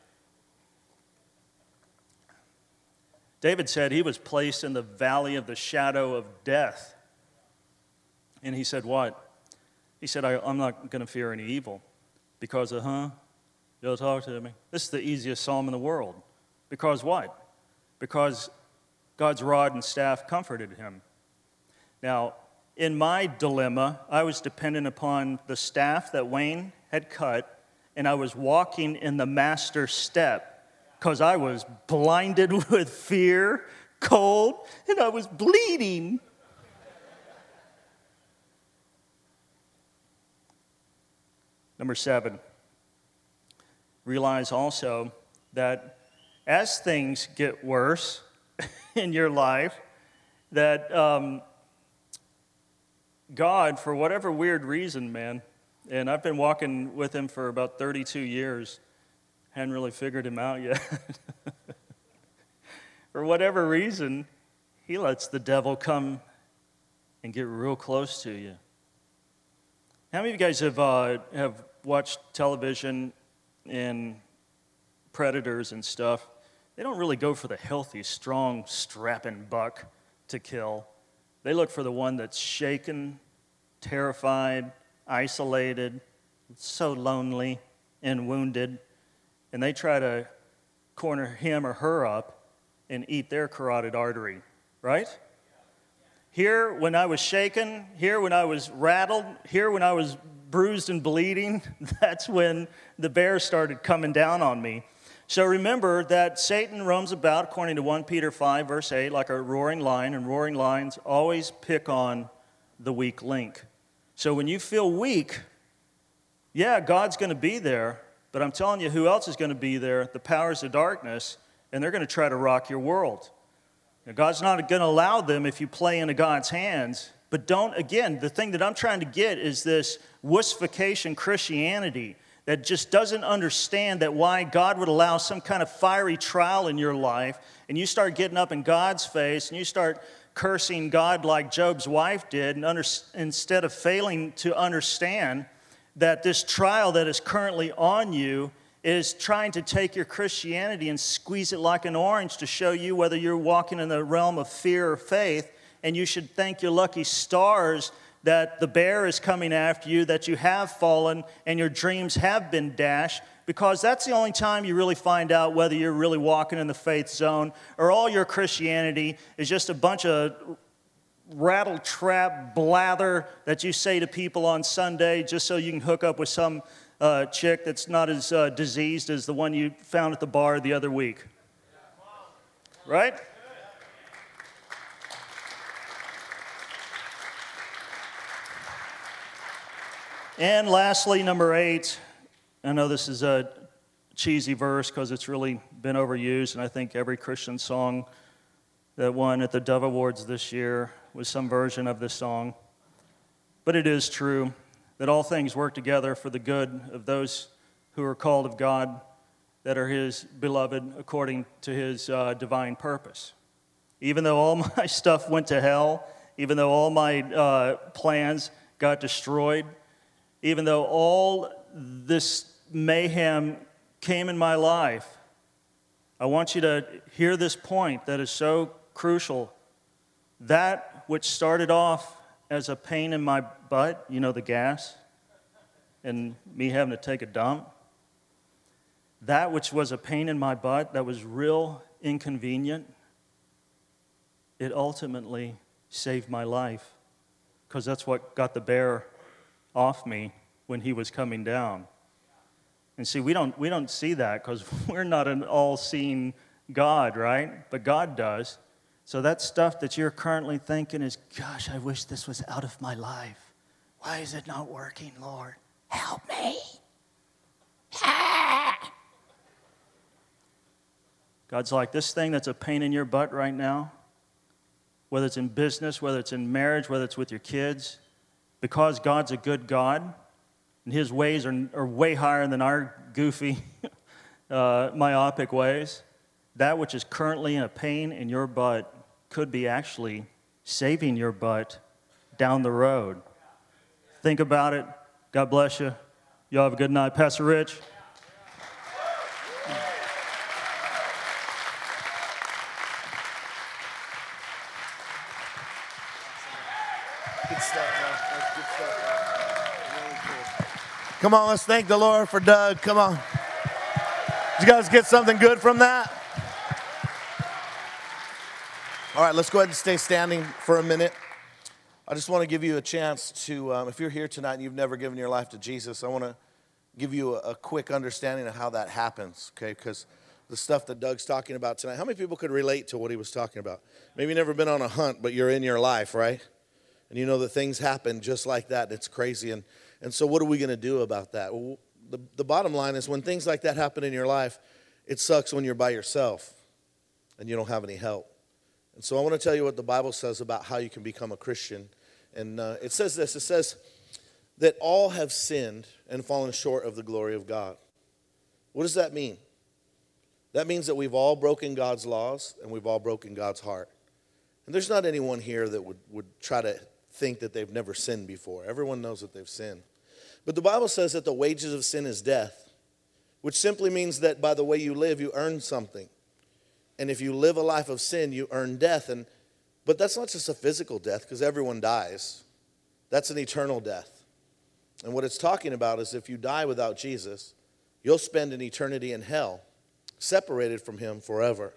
David said he was placed in the valley of the shadow of death. And he said, what? He said, I, I'm not going to fear any evil. Because of, huh? You'll talk to me. This is the easiest psalm in the world. Because what? Because God's rod and staff comforted him. Now, in my dilemma, I was dependent upon the staff that Wayne had cut, and I was walking in the master's step because I was blinded with fear, cold, and I was bleeding. Number seven, realize also that as things get worse in your life, that um, God, for whatever weird reason, man, and I've been walking with him for about thirty-two years. Hadn't really figured him out yet. For whatever reason, he lets the devil come and get real close to you. How many of you guys have uh, have watched television and Predators and stuff? They don't really go for the healthy, strong, strapping buck to kill. They look for the one that's shaken, terrified, isolated, so lonely and wounded, and they try to corner him or her up and eat their carotid artery, right? Here, when I was shaken, here when I was rattled, here when I was bruised and bleeding, that's when the bear started coming down on me. So remember that Satan roams about, according to First Peter five, verse eight, like a roaring lion, and roaring lions always pick on the weak link. So when you feel weak, yeah, God's going to be there, but I'm telling you who else is going to be there? The powers of darkness, and they're going to try to rock your world. Now, God's not going to allow them if you play into God's hands, but don't, again, the thing that I'm trying to get is this wussification Christianity that just doesn't understand that why God would allow some kind of fiery trial in your life, and you start getting up in God's face, and you start cursing God like Job's wife did, and under, instead of failing to understand that this trial that is currently on you is trying to take your Christianity and squeeze it like an orange to show you whether you're walking in the realm of fear or faith, and you should thank your lucky stars that the bear is coming after you, that you have fallen, and your dreams have been dashed, because that's the only time you really find out whether you're really walking in the faith zone or all your Christianity is just a bunch of rattle trap blather that you say to people on Sunday just so you can hook up with some uh, chick that's not as uh, diseased as the one you found at the bar the other week. Right? And lastly, number eight, I know this is a cheesy verse because it's really been overused, and I think every Christian song that won at the Dove Awards this year was some version of this song. But it is true that all things work together for the good of those who are called of God, that are his beloved according to his uh, divine purpose. Even though all my stuff went to hell, even though all my uh, plans got destroyed, even though all this mayhem came in my life, I want you to hear this point that is so crucial. That which started off as a pain in my butt, you know, the gas, and me having to take a dump, that which was a pain in my butt, that was real inconvenient, it ultimately saved my life, because that's what got the bear off me when he was coming down. And see, we don't we don't see that because we're not an all-seeing God, right? But God does. So that stuff that you're currently thinking is, gosh, I wish this was out of my life. Why is it not working, Lord? Help me. Ah! God's like, this thing that's a pain in your butt right now, whether it's in business, whether it's in marriage, whether it's with your kids, because God's a good God, and his ways are, are way higher than our goofy, uh, myopic ways, that which is currently in a pain in your butt could be actually saving your butt down the road. Think about it. God bless you. Y'all have a good night. Pastor Rich. Good stuff, man. That's good stuff. Really cool. Come on, let's thank the Lord for Doug. Come on. Did you guys get something good from that? All right, let's go ahead and stay standing for a minute. I just want to give you a chance to, um, if you're here tonight and you've never given your life to Jesus, I want to give you a, a quick understanding of how that happens, okay? Because the stuff that Doug's talking about tonight, how many people could relate to what he was talking about? Maybe you've never been on a hunt, but you're in your life, right? And you know that things happen just like that, and it's crazy. And, and so what are we going to do about that? Well, the, the bottom line is when things like that happen in your life, it sucks when you're by yourself and you don't have any help. And so I want to tell you what the Bible says about how you can become a Christian. And uh, it says this, it says that all have sinned and fallen short of the glory of God. What does that mean? That means that we've all broken God's laws and we've all broken God's heart. And there's not anyone here that would, would try to think that they've never sinned before. Everyone knows that they've sinned. But the Bible says that the wages of sin is death, which simply means that by the way you live, you earn something. And if you live a life of sin, you earn death. And but that's not just a physical death, because everyone dies. That's an eternal death. And what it's talking about is if you die without Jesus, you'll spend an eternity in hell, separated from him forever.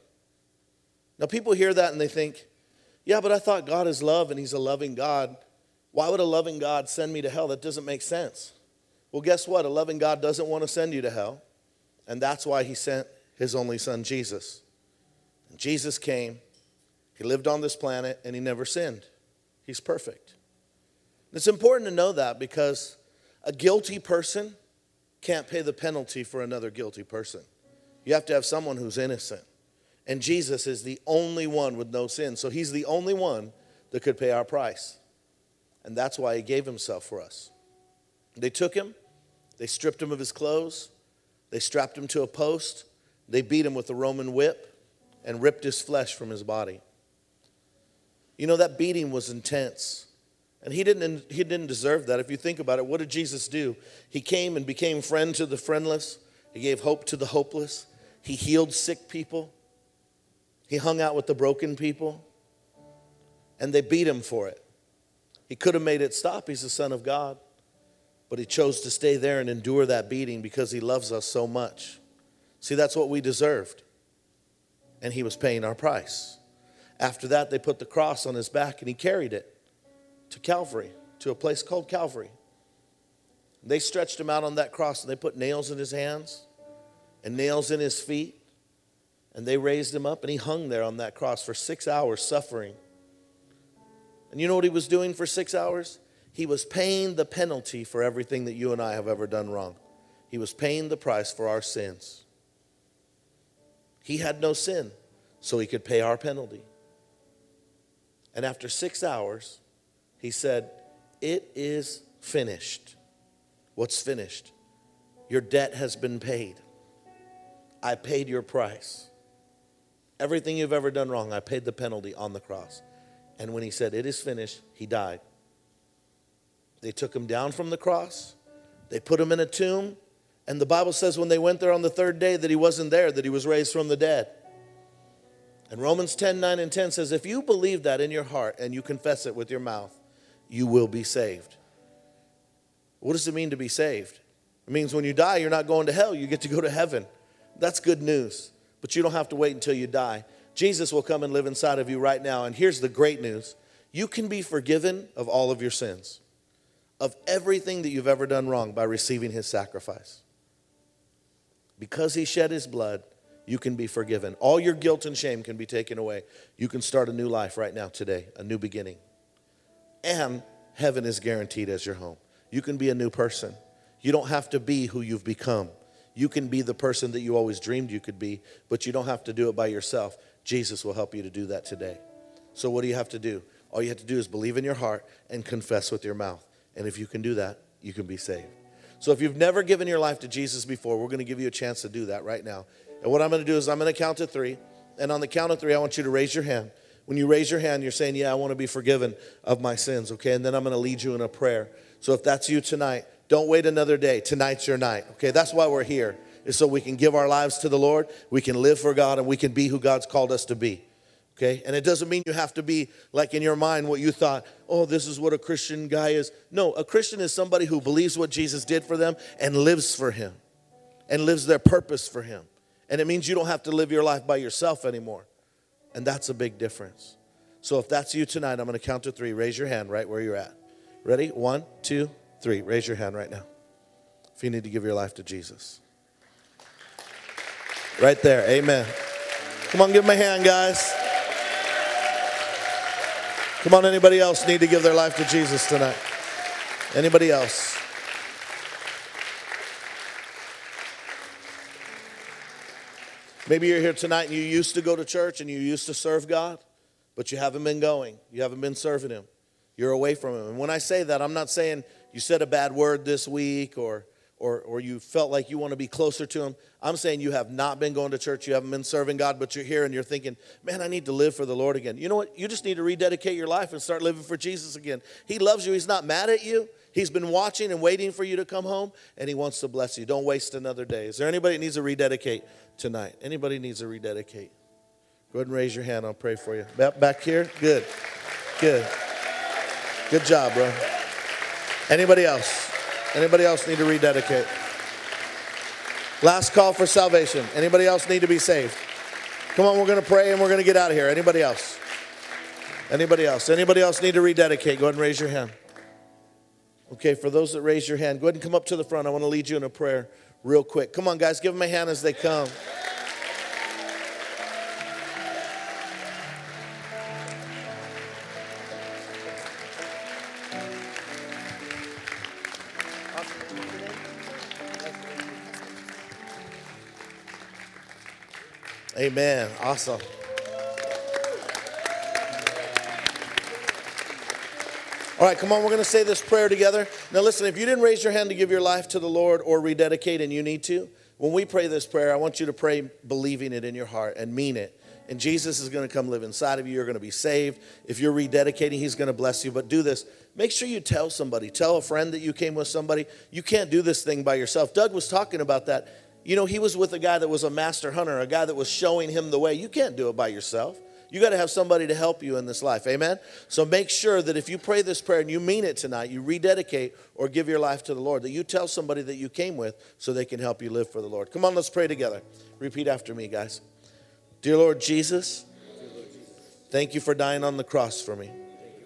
Now people hear that and they think, yeah, but I thought God is love and he's a loving God. Why would a loving God send me to hell? That doesn't make sense. Well, guess what? A loving God doesn't want to send you to hell. And that's why he sent his only son, Jesus. And Jesus came, he lived on this planet, and he never sinned. He's perfect. And it's important to know that because a guilty person can't pay the penalty for another guilty person. You have to have someone who's innocent. And Jesus is the only one with no sin. So he's the only one that could pay our price. And that's why he gave himself for us. They took him. They stripped him of his clothes. They strapped him to a post. They beat him with a Roman whip and ripped his flesh from his body. You know, that beating was intense. And he didn't, he didn't deserve that. If you think about it, what did Jesus do? He came and became friend to the friendless. He gave hope to the hopeless. He healed sick people. He hung out with the broken people. And they beat him for it. He could have made it stop. He's the Son of God. But he chose to stay there and endure that beating because he loves us so much. See, that's what we deserved. And he was paying our price. After that, they put the cross on his back and he carried it to Calvary, to a place called Calvary. They stretched him out on that cross and they put nails in his hands and nails in his feet. And they raised him up and he hung there on that cross for six hours suffering. And you know what he was doing for six hours? He was paying the penalty for everything that you and I have ever done wrong. He was paying the price for our sins. He had no sin, so he could pay our penalty. And after six hours, he said, it is finished. What's finished? Your debt has been paid. I paid your price. Everything you've ever done wrong, I paid the penalty on the cross. And when he said, it is finished, he died. They took him down from the cross. They put him in a tomb. And the Bible says when they went there on the third day that he wasn't there, that he was raised from the dead. And Romans ten, nine and ten says, if you believe that in your heart and you confess it with your mouth, you will be saved. What does it mean to be saved? It means when you die, you're not going to hell. You get to go to heaven. That's good news. But you don't have to wait until you die. Jesus will come and live inside of you right now. And here's the great news. You can be forgiven of all of your sins, of everything that you've ever done wrong by receiving his sacrifice. Because he shed his blood, you can be forgiven. All your guilt and shame can be taken away. You can start a new life right now today, a new beginning. And heaven is guaranteed as your home. You can be a new person. You don't have to be who you've become. You can be the person that you always dreamed you could be, but you don't have to do it by yourself. Jesus will help you to do that today. So what do you have to do? All you have to do is believe in your heart and confess with your mouth. And if you can do that, you can be saved. So if you've never given your life to Jesus before, we're going to give you a chance to do that right now. And what I'm going to do is I'm going to count to three. And on the count of three, I want you to raise your hand. When you raise your hand, you're saying, yeah, I want to be forgiven of my sins, okay? And then I'm going to lead you in a prayer. So if that's you tonight, don't wait another day. Tonight's your night, okay? That's why we're here, is so we can give our lives to the Lord, we can live for God, and we can be who God's called us to be, okay? And it doesn't mean you have to be like in your mind what you thought, oh, this is what a Christian guy is. No, a Christian is somebody who believes what Jesus did for them and lives for him and lives their purpose for him. And it means you don't have to live your life by yourself anymore. And that's a big difference. So if that's you tonight, I'm going to count to three. Raise your hand right where you're at. Ready? One, two, three. Raise your hand right now if you need to give your life to Jesus. Right there. Amen. Come on, give him a hand, guys. Come on, anybody else need to give their life to Jesus tonight? Anybody else? Maybe you're here tonight and you used to go to church and you used to serve God, but you haven't been going. You haven't been serving him. You're away from him. And when I say that, I'm not saying you said a bad word this week or or or you felt like you want to be closer to him. I'm saying you have not been going to church. You haven't been serving God, but you're here and you're thinking, man, I need to live for the Lord again. You know what? You just need to rededicate your life and start living for Jesus again. He loves you. He's not mad at you. He's been watching and waiting for you to come home, and he wants to bless you. Don't waste another day. Is there anybody that needs to rededicate tonight? Anybody needs to rededicate? Go ahead and raise your hand. I'll pray for you. Back here? Good. Good. Good job, bro. Anybody else? Anybody else need to rededicate? Last call for salvation. Anybody else need to be saved? Come on, we're going to pray and we're going to get out of here. Anybody else? Anybody else? Anybody else need to rededicate? Go ahead and raise your hand. Okay, for those that raise your hand, go ahead and come up to the front. I want to lead you in a prayer real quick. Come on, guys, give them a hand as they come. Amen. Awesome. All right, come on, we're going to say this prayer together. Now listen, if you didn't raise your hand to give your life to the Lord or rededicate and you need to, when we pray this prayer, I want you to pray believing it in your heart and mean it. And Jesus is going to come live inside of you. You're going to be saved. If you're rededicating, he's going to bless you. But do this. Make sure you tell somebody. Tell a friend that you came with somebody. You can't do this thing by yourself. Doug was talking about that. You know, he was with a guy that was a master hunter, a guy that was showing him the way. You can't do it by yourself. You got to have somebody to help you in this life. Amen? So make sure that if you pray this prayer and you mean it tonight, you rededicate or give your life to the Lord, that you tell somebody that you came with so they can help you live for the Lord. Come on, let's pray together. Repeat after me, guys. Dear Lord Jesus, thank you for dying on the cross for me.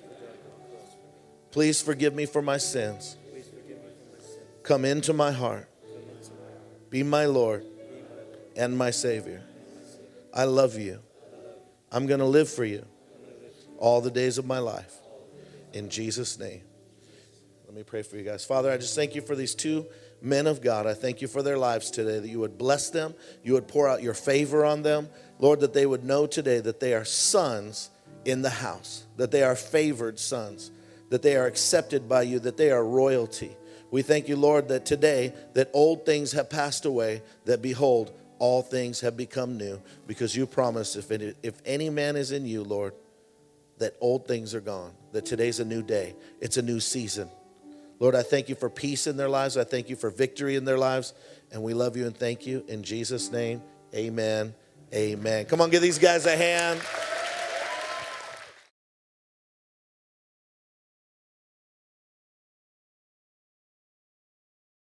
Please forgive me for my sins. Come into my heart. Be my Lord and my Savior. I love you. I'm going to live for you all the days of my life. In Jesus' name. Let me pray for you guys. Father, I just thank you for these two men of God. I thank you for their lives today, that you would bless them. You would pour out your favor on them. Lord, that they would know today that they are sons in the house, that they are favored sons, that they are accepted by you, that they are royalty. We thank you, Lord, that today that old things have passed away, that behold, all things have become new, because you promised if, it, if any man is in you, Lord, that old things are gone, that today's a new day. It's a new season. Lord, I thank you for peace in their lives. I thank you for victory in their lives. And we love you and thank you. In Jesus' name, amen, amen. Come on, give these guys a hand.